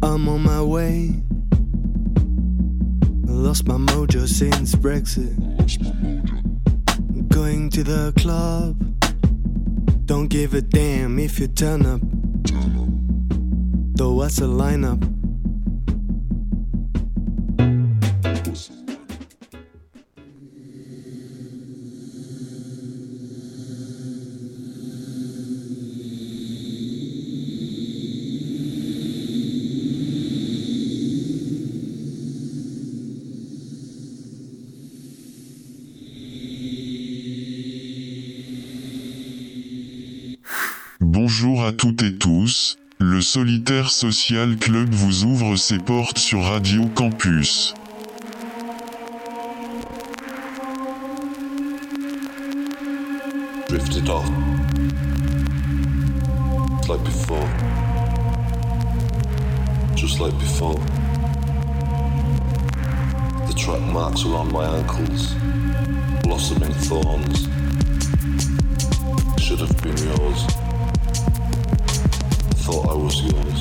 I'm on my way. Lost my mojo since Brexit. Going to the club. Don't give a damn if you turn up. Though what's the lineup? Bonjour à toutes et tous, le Solitaire Social Club vous ouvre ses portes sur Radio Campus. Drifted off, like before, just like before. The track marks around my ankles, blossoming thorns, should have been yours. Thought I was yours.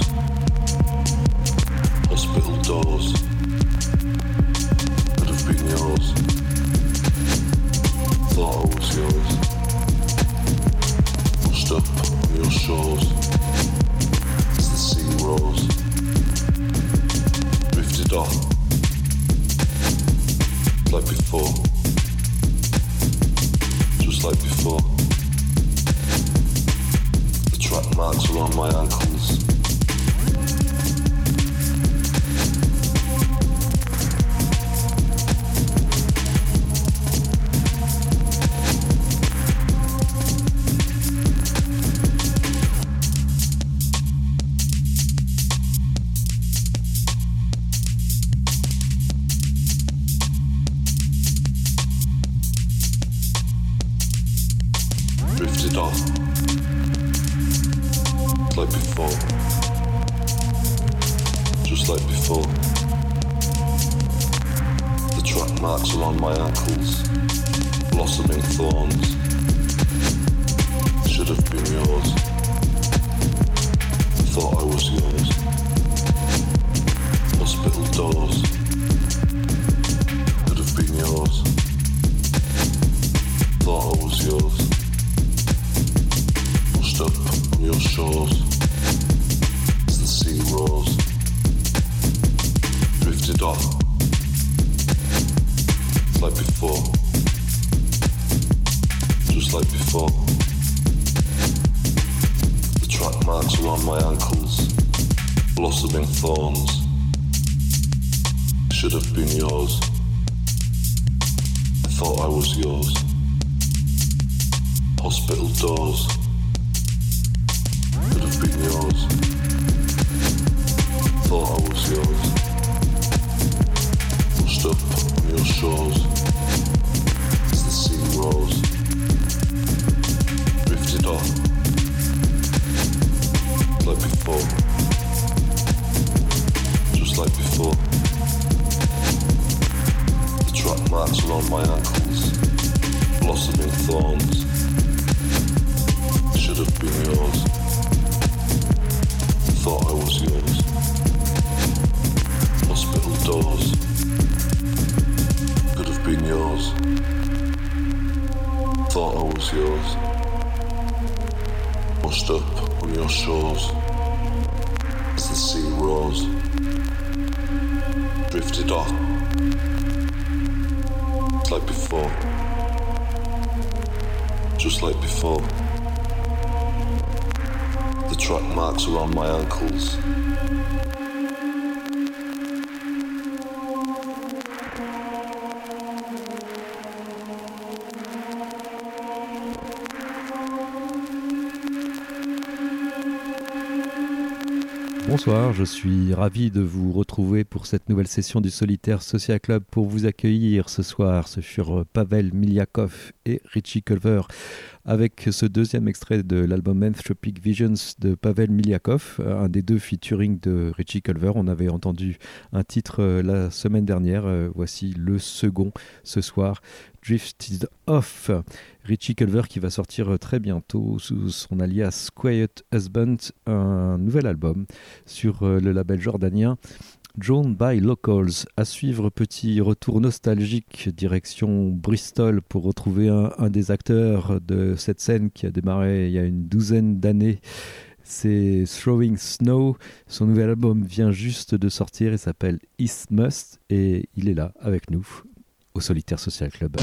Hospital doors could have been yours. Thought I was yours. Washed up on your shores as the sea rose. Drifted off like before. Just like before. Track marks around my ankles. Drifted off like before, just like before. The track marks around my ankles, blossoming thorns, should have been yours. Thought I was yours. Hospital doors could have been yours. Thought I was yours. Washed up on your shores as the sea rose. Drifted off like before, just like before. The track marks around my ankles, blossoming thorns, should have been yours. I thought I was yours. Hospital doors could have been yours. Thought I was yours. Washed up on your shores as the sea rose. Drifted off like before, just like before. The track marks around my ankles, blossoming thorns, should have been yours. Thought I was yours. Hospital doors could have been yours. Thought I was yours. Washed up on your shores as the sea rose. Drifted off like before, just like before. The track marks around my ankles. Bonsoir, je suis ravi de vous retrouver pour cette nouvelle session du Solitaire Social Club. Pour vous accueillir ce soir, ce furent Pavel Miliakov et Richie Culver avec ce deuxième extrait de l'album Anthropic Visions de Pavel Miliakov, un des deux featuring de Richie Culver. On avait entendu un titre la semaine dernière, voici le second ce soir, Drifted Off. Richie Culver qui va sortir très bientôt sous son alias Quiet Husband, un nouvel album sur le label jordanien Drawn by Locals. À suivre, petit retour nostalgique direction Bristol pour retrouver un des acteurs de cette scène qui a démarré il y a une douzaine d'années. C'est Throwing Snow. Son nouvel album vient juste de sortir, il s'appelle Isthmus et il est là avec nous au Solitaire Social Club.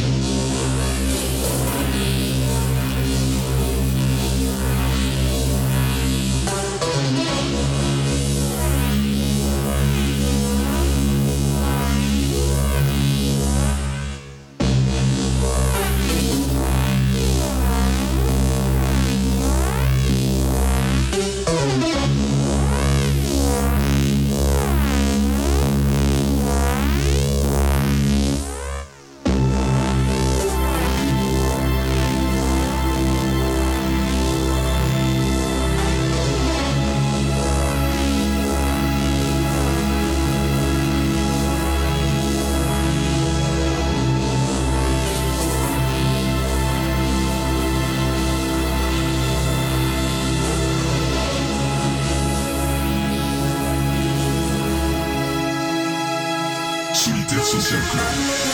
Solitaire Social Club.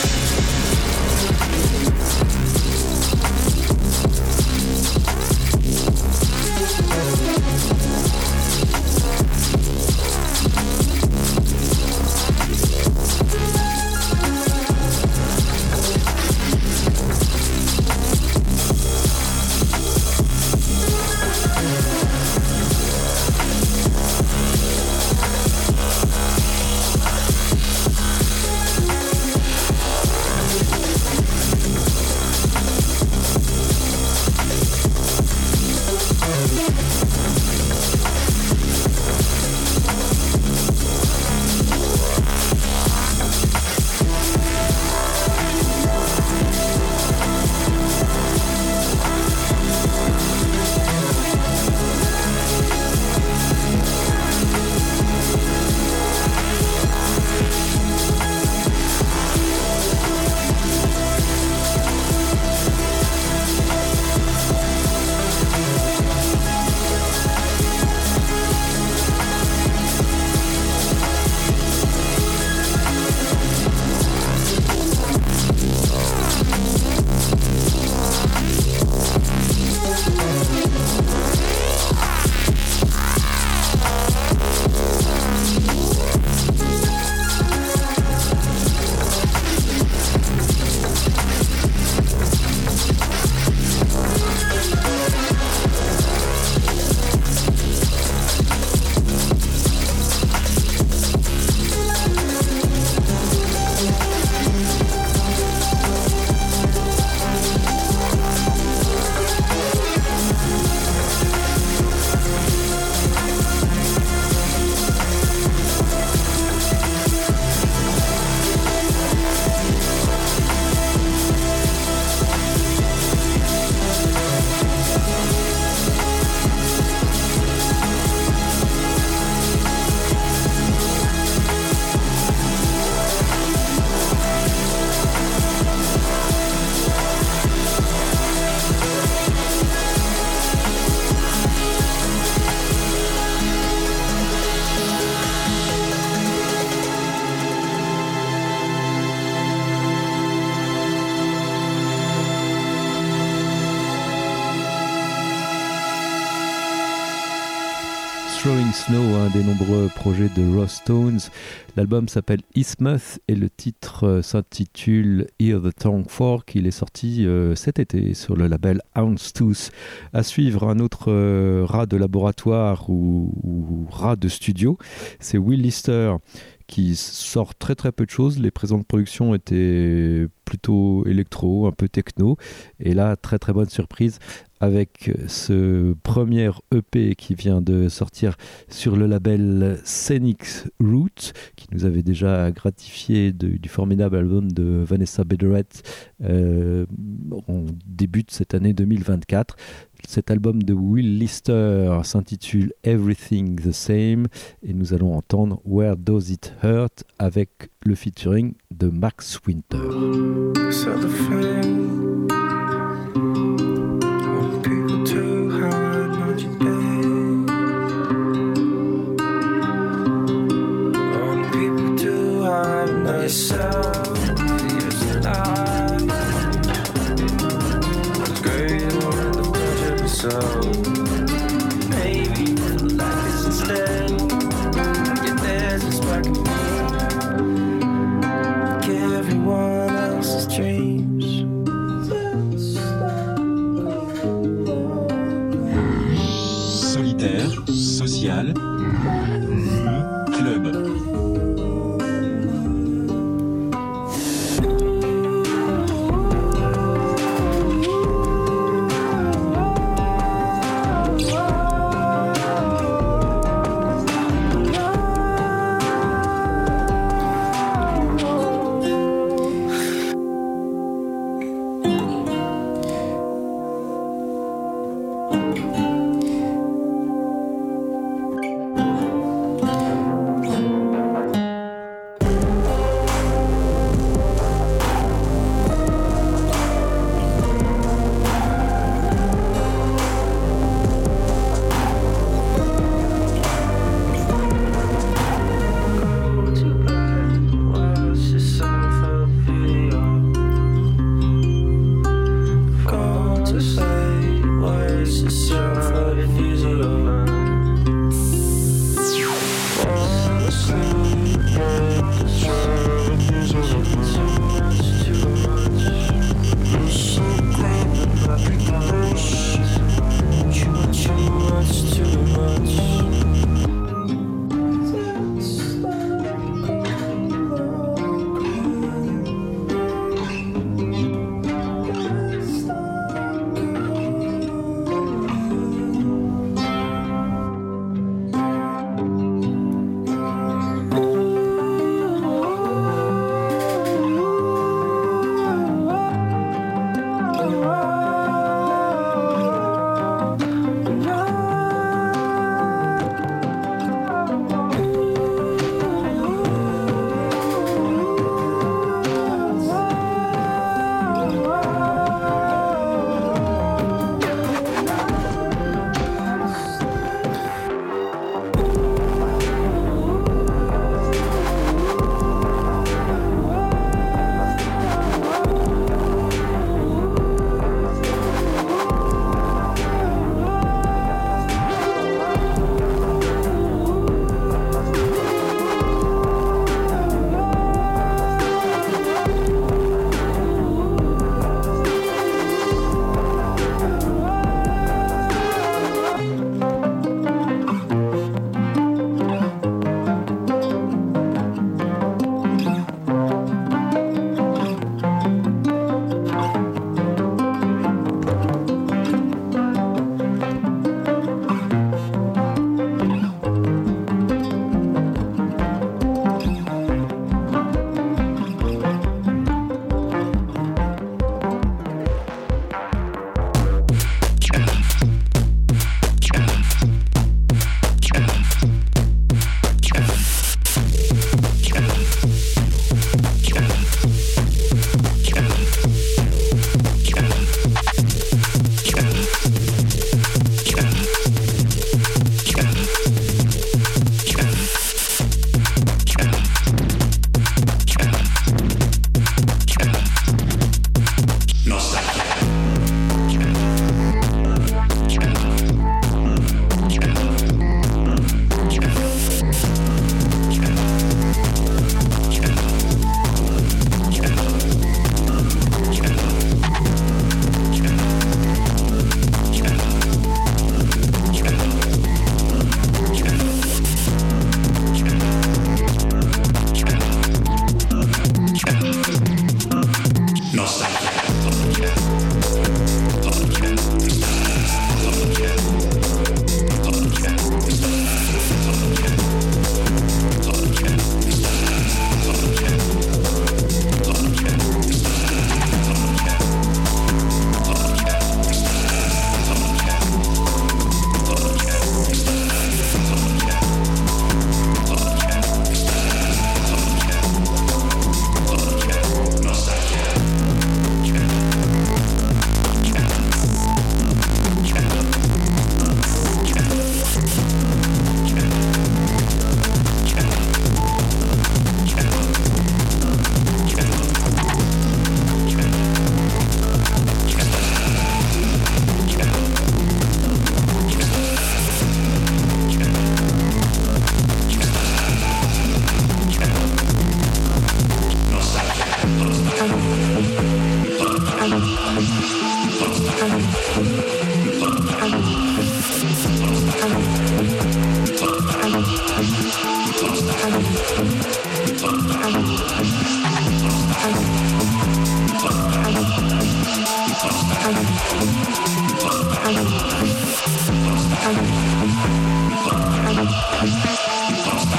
Throwing Snow, un des nombreux projets de Ross Stones. L'album s'appelle Isthmus et le titre s'intitule Hear the Tongue Fork. Il est sorti cet été sur le label Houndstooth. À suivre, un autre rat de laboratoire ou rat de studio, c'est Will Lister, qui sort très très peu de choses. Les présentes productions étaient plutôt électro, un peu techno, et là très très bonne surprise avec ce premier EP qui vient de sortir sur le label Scenic Route, qui nous avait déjà gratifié du formidable album de Vanessa Bederet en début de cette année 2024. Cet album de Will Lister s'intitule Everything the Same et nous allons entendre Where Does It Hurt avec le featuring de Max Winter. So maybe like this instead. Yeah, there's this back of me, like everyone else's dreams. Solitaire, social, club.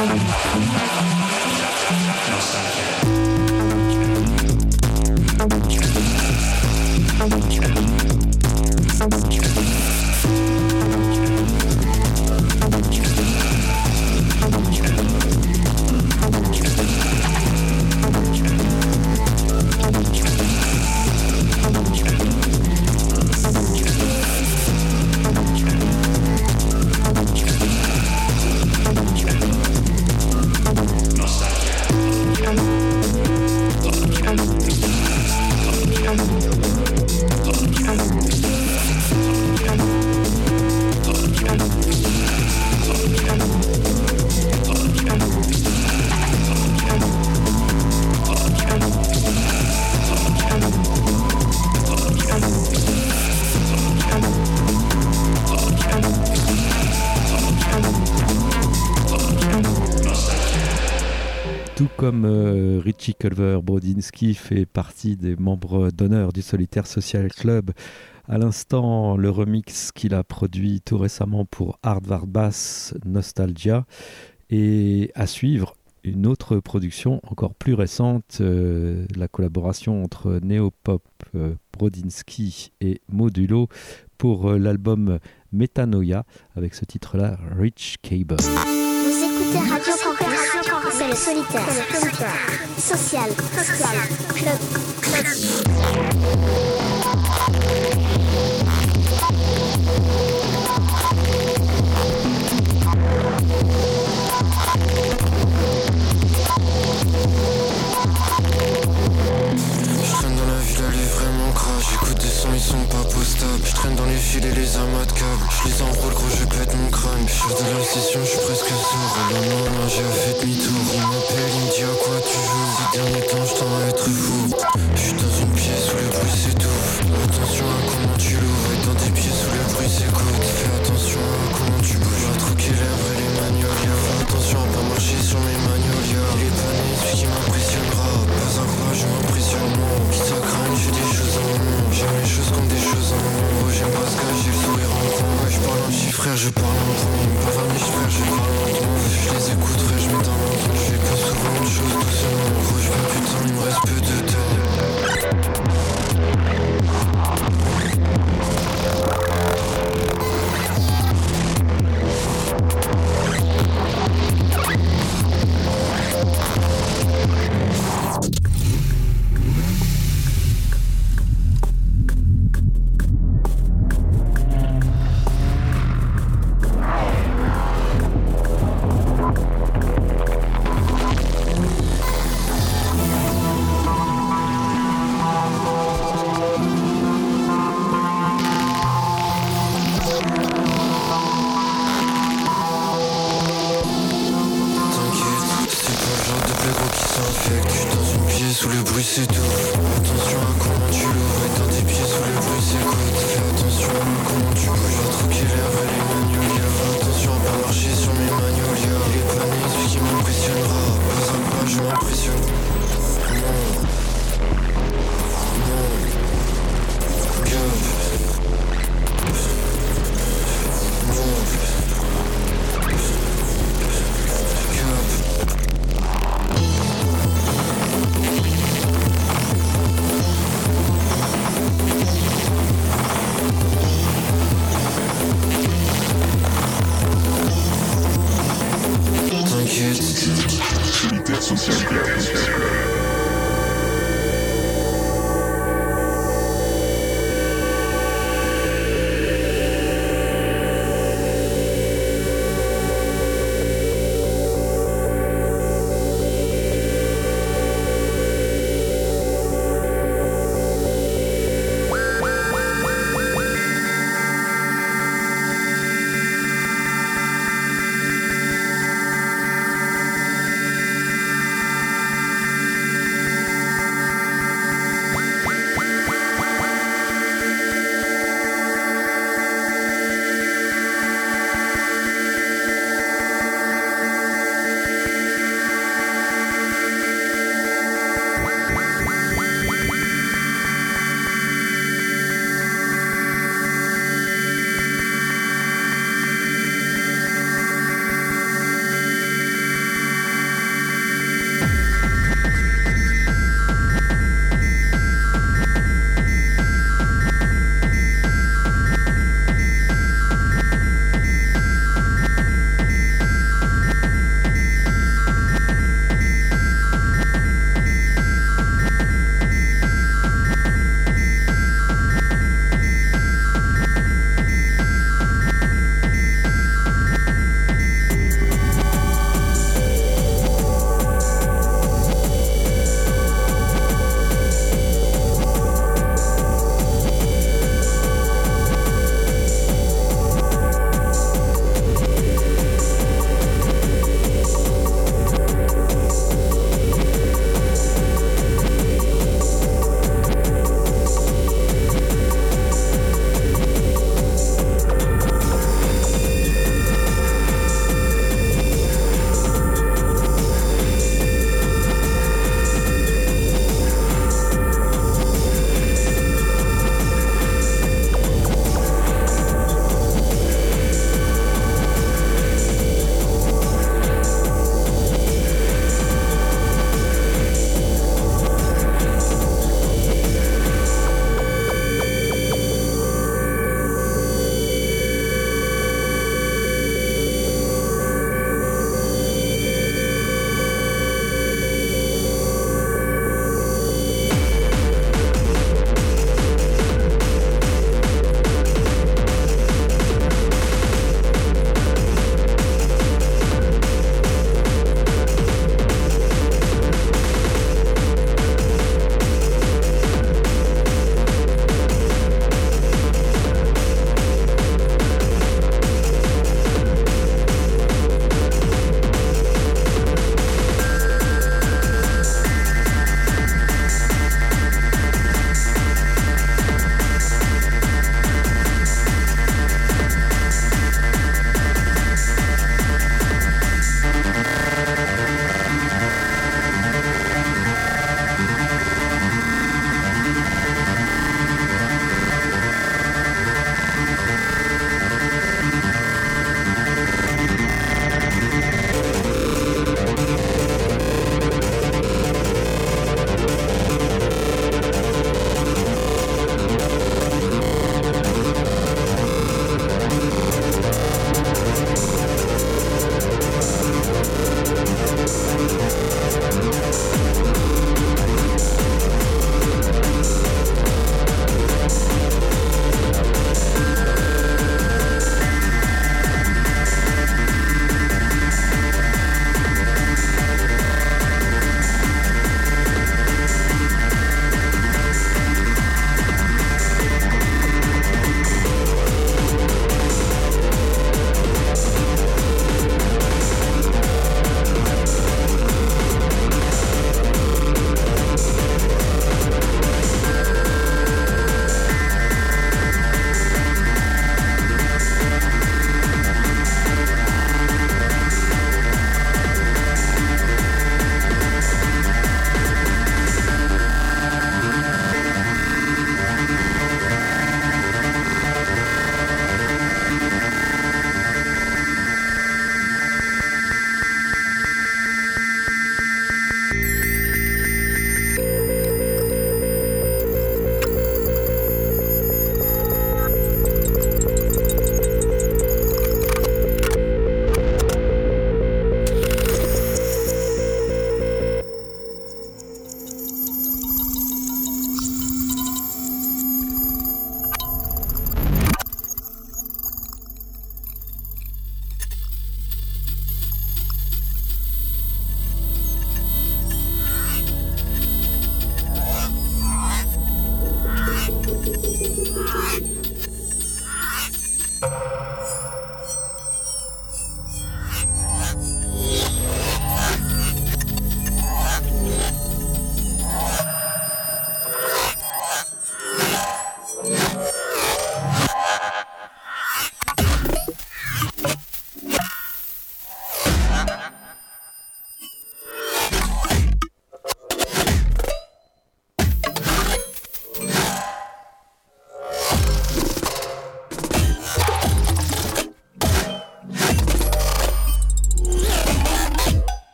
Tout comme Richie Culver, Brodinski fait partie des membres d'honneur du Solitaire Social Club. À l'instant, le remix qu'il a produit tout récemment pour Hardware Bass, Nostalgia. Et à suivre, une autre production encore plus récente, la collaboration entre Neopop, Brodinski et Modulo pour l'album Metanoia, avec ce titre-là, Rich Cable. Vous écoutez Radio Campus, c'est le Solitaire. Social Club. J'écoute des sons, ils sont pas postables. Je traîne dans les fils et les amas de câbles. Je les enroule, gros, je pète mon crâne. Chef de la session, je suis presque sourd. Le lendemain, j'ai fait demi-tour. Il m'appelle, il me dit à quoi tu joues. Ces derniers temps, je tends à être fou. Je suis dans une pièce où le bruit s'étouffe. Attention à comment tu l'ouvres. Et dans tes pieds sous le bruit s'écoute. Fais attention à comment tu bouges. À troquer l'air et les magnolias. Fais attention à pas marcher sur mes magnolias. Il est pas né, celui qui m'impressionnera. Pas à pas, je m'impressionne. Quitte à craindre, je fais des choses en nom. J'aime les choses comme des choses en nom. J'aime pas ce gars, j'ai le sourire en coin. Ouais, je parle en chiffre, frère, je parle en coin. Ils me parlent en niche, frère, je parle en coin. Je les écoute, frère, je mets dans mon coin. Je fais plus souvent de choses doucement. Gros, je veux plus de temps, il me reste peu de temps.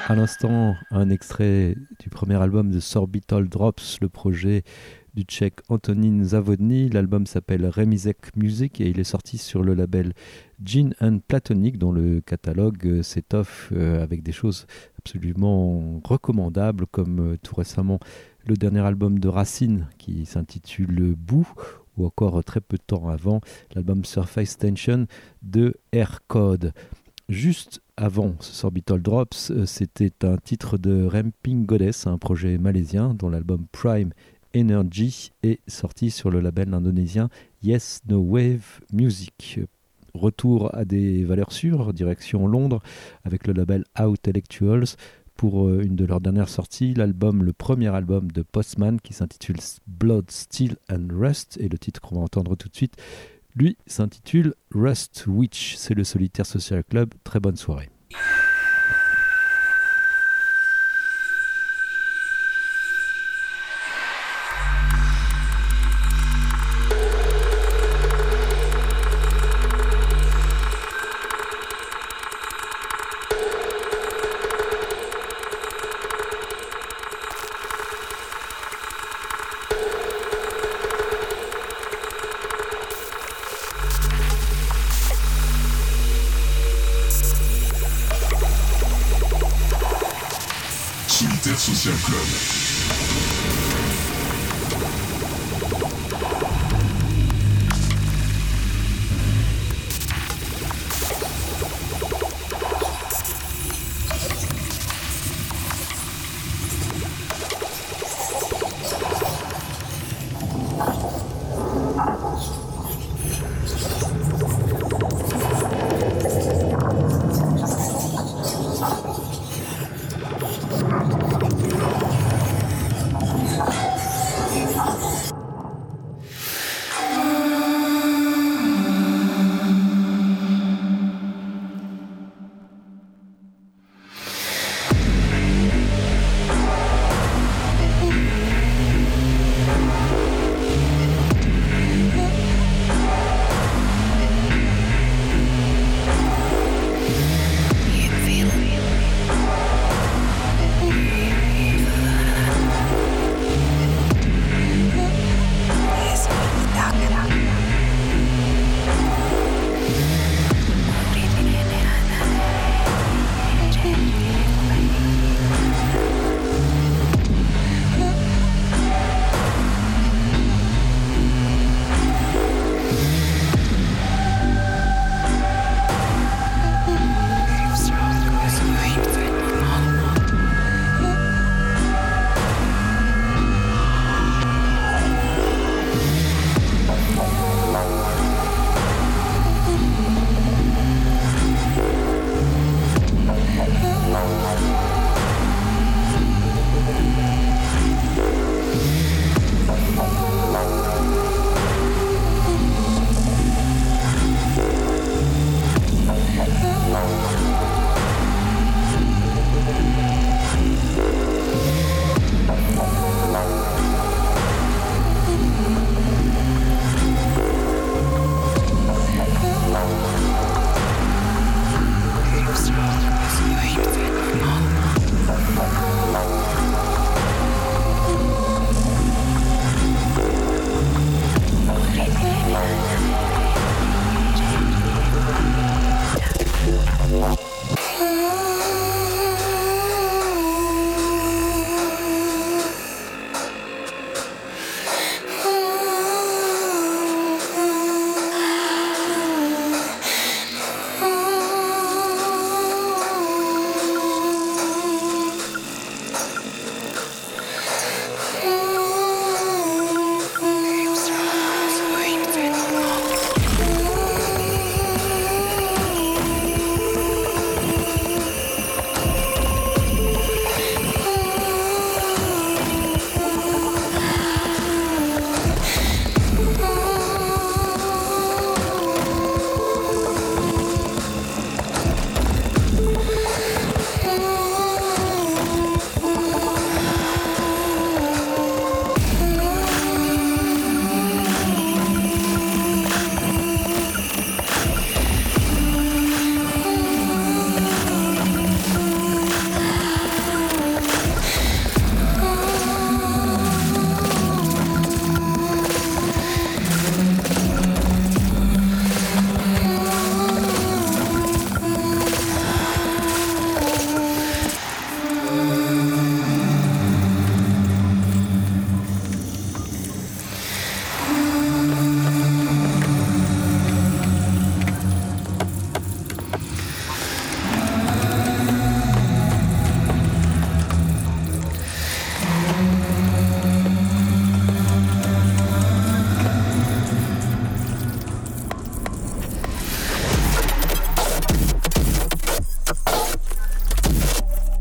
À l'instant, un extrait du premier album de Sorbital Drops, le projet du tchèque Antonín Závodní. L'album s'appelle Remizek Music et il est sorti sur le label Gin and Platonic, dont le catalogue s'étoffe avec des choses absolument recommandables, comme tout récemment le dernier album de Racine qui s'intitule Bout, ou encore très peu de temps avant l'album Surface Tension de Air Code. Juste avant ce Sorbital Drops, c'était un titre de Ramping Goddess, un projet malaisien dont l'album Prime Energy est sorti sur le label indonésien Yes No Wave Music. Retour à des valeurs sûres, direction Londres avec le label Outellectuals pour une de leurs dernières sorties, le premier album de Postman qui s'intitule Blood, Steel and Rust, et le titre qu'on va entendre tout de suite lui s'intitule Rust Witch. C'est le Solitaire Social Club. Très bonne soirée. Social Club.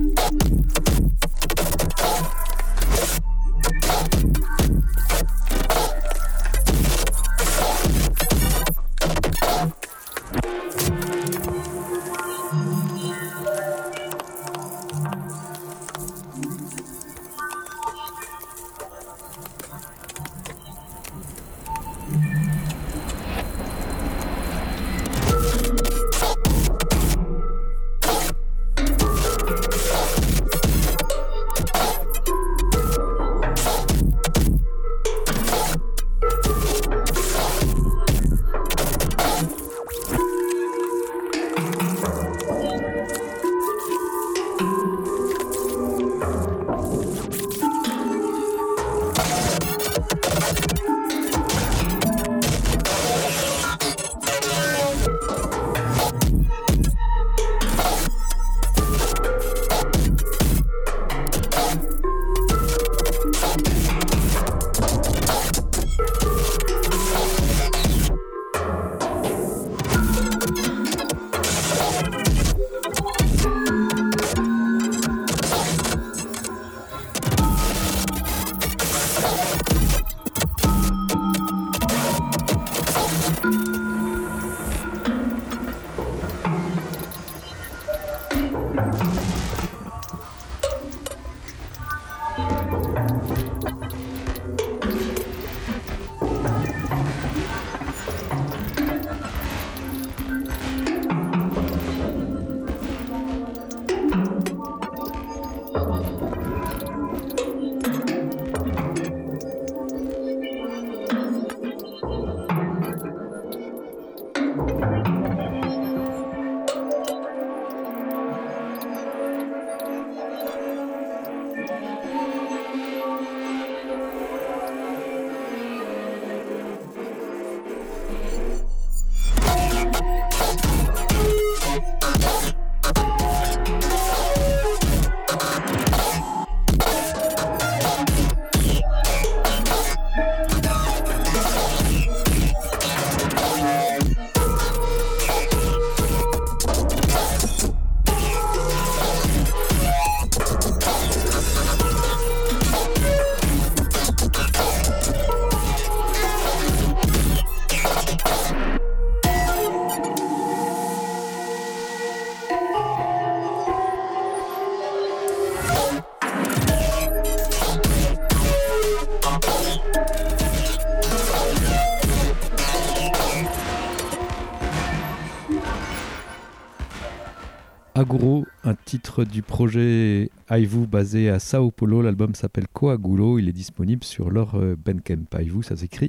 Aguro, un titre du projet Aivu basé à Sao Paulo. L'album s'appelle Coagulo. Il est disponible sur leur Bandcamp. Aivu, ça s'écrit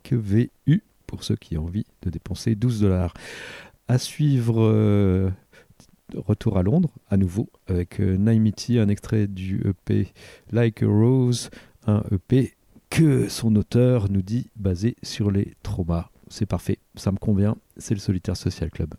YVU pour ceux qui ont envie de dépenser $12. À suivre, retour à Londres à nouveau avec Naimiti, un extrait du EP Like a Rose, un EP que son auteur nous dit basé sur les traumas. C'est parfait, ça me convient, c'est le Solitaire Social Club.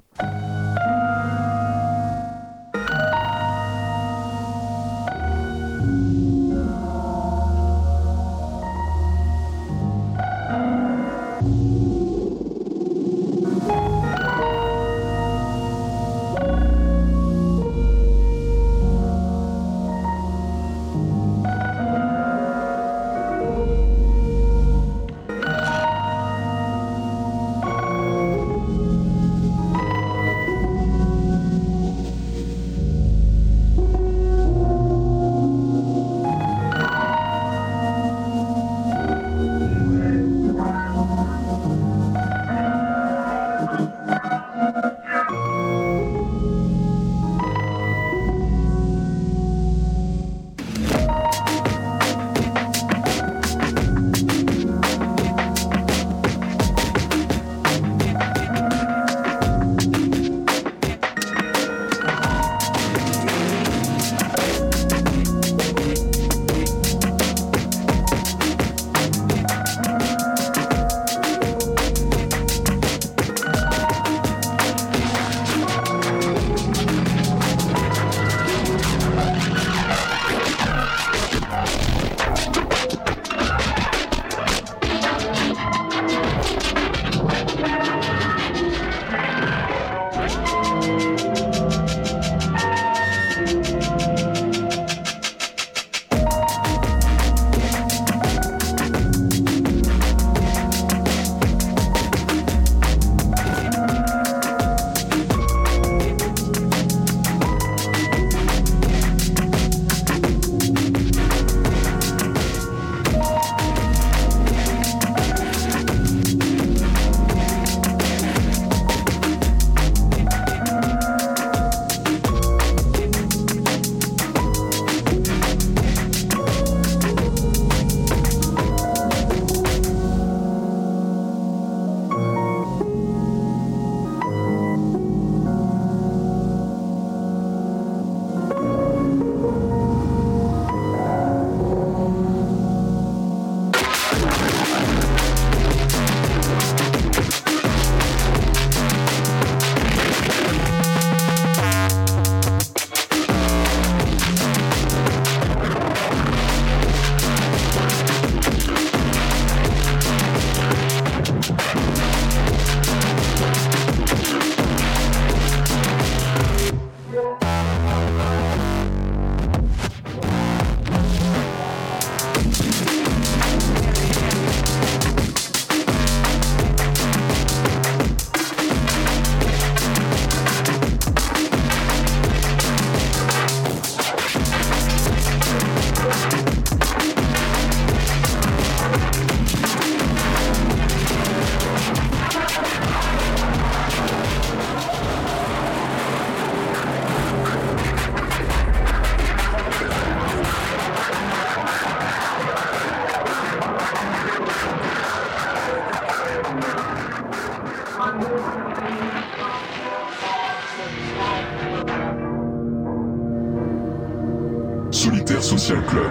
Solitaire Social Club.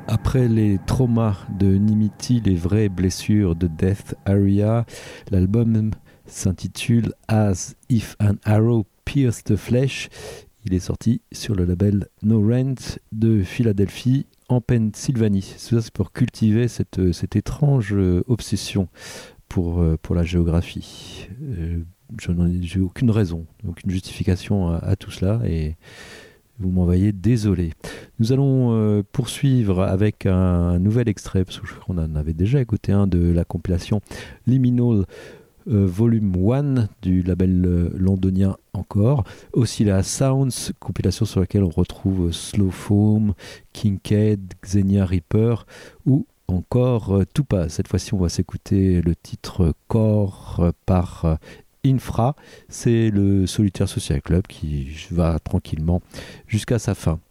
Après les traumas de Nimiti, les vraies blessures de Death Area, l'album s'intitule As If an Arrow Pierced the Flesh. Il est sorti sur le label No Rent de Philadelphie en Pennsylvanie. Ça, c'est pour cultiver cette étrange obsession pour la géographie. J'ai aucune raison, aucune justification à tout cela et vous m'envoyez désolé. Nous allons poursuivre avec un nouvel extrait, parce qu'on en avait déjà écouté un de la compilation Liminal Volume 1 du label londonien encore. Oscilla Sounds, compilation sur laquelle on retrouve Slow Foam, Kincaid, Xenia Reaper ou encore Tupa. Cette fois-ci, on va s'écouter le titre Core par Infra. C'est le Solitaire Social Club qui va tranquillement jusqu'à sa fin.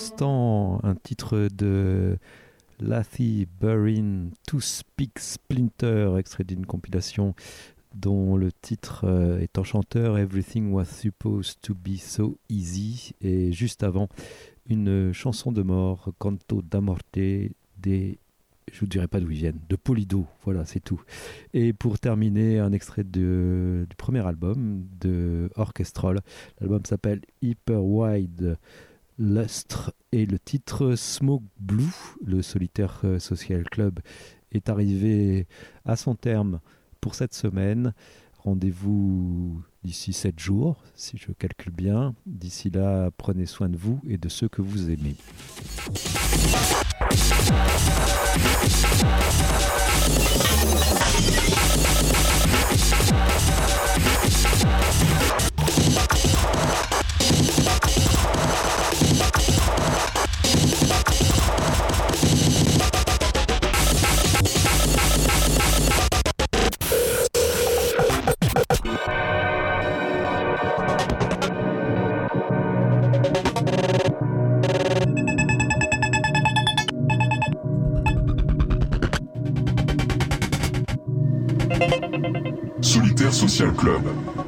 l'instant, un titre de Lathy Burin, To Speak Splinter, extrait d'une compilation dont le titre est enchanteur, Everything Was Supposed to Be So Easy, et juste avant, une chanson de mort, Canto da Morte, je vous dirai pas d'où ils viennent, de Polido, voilà, c'est tout. Et pour terminer, un extrait du premier album de Orchestral. L'album s'appelle Hyper Wide Lustre et le titre Smoke Blue. Le Solitaire Social Club est arrivé à son terme pour cette semaine. Rendez-vous d'ici 7 jours, si je calcule bien. D'ici là, prenez soin de vous et de ceux que vous aimez. Solitaire Social Club.